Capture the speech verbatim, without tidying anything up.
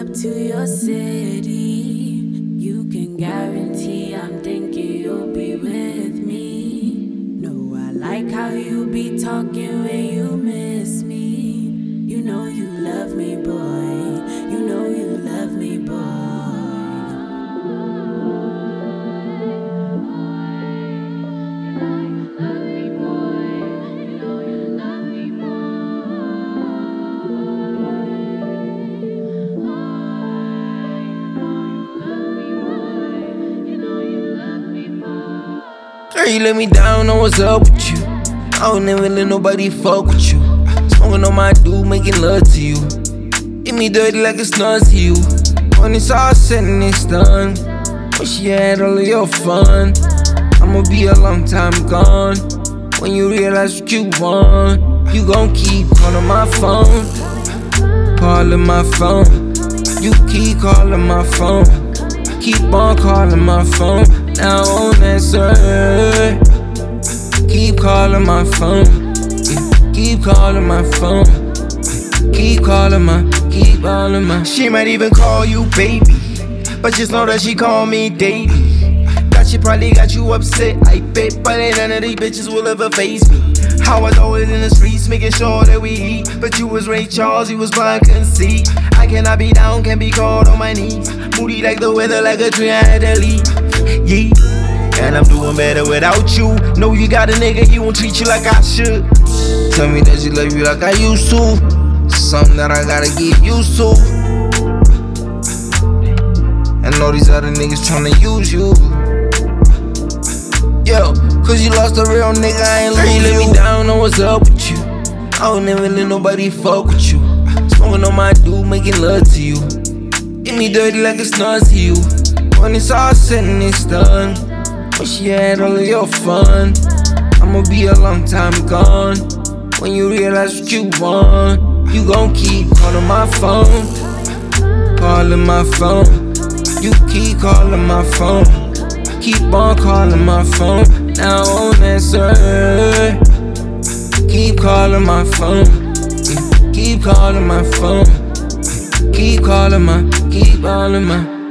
up to your city, you can guarantee I'm thinking you'll be with me. No, I like how you be talking when you miss me. You know you love me, boy. You know you love me, boy. Girl, you let me down, know what's up with you. I don't never let nobody fuck with you. Smoking on my dude, making love to you. Get me dirty like it's nuts to you. When it's all said and it's done, wish you had all of your fun. I'ma be a long time gone. When you realize what you want, you gon' keep calling my phone. Calling my phone. You keep calling my phone. Keep on calling my phone. Now I won't answer. Keep calling my phone. Keep calling my phone. Keep calling my, keep calling my. She might even call you baby, but just know that she call me daily. That she probably got you upset, I bet, but ain't none of these bitches will ever face me. How I throw it in the streets, making sure that we eat. But you was Ray Charles, you was blind, couldn't see. I cannot be down, can be called on my knees. Moody like the weather, like a tree, I had to leave. Yeah, and I'm doing better without you. Know you got a nigga, he won't treat you like I should. Tell me that she love you like I used to. Something that I gotta get used to. And all these other niggas tryna use you. Yo, cause you lost a real nigga, I ain't lose you. Let me down, know what's up with you. I don't never let nobody fuck with you. Smoking on my dude, making love to you. Get me dirty like it's nuts to you. When it's all said and it's done, wish you had all of your fun. I'ma be a long time gone. When you realize what you want, you gon' keep calling my phone. Calling my phone. You keep calling my phone. Keep on calling my phone. Now I won't answer. Keep calling my phone. Keep calling my phone. Keep calling my, keep calling my.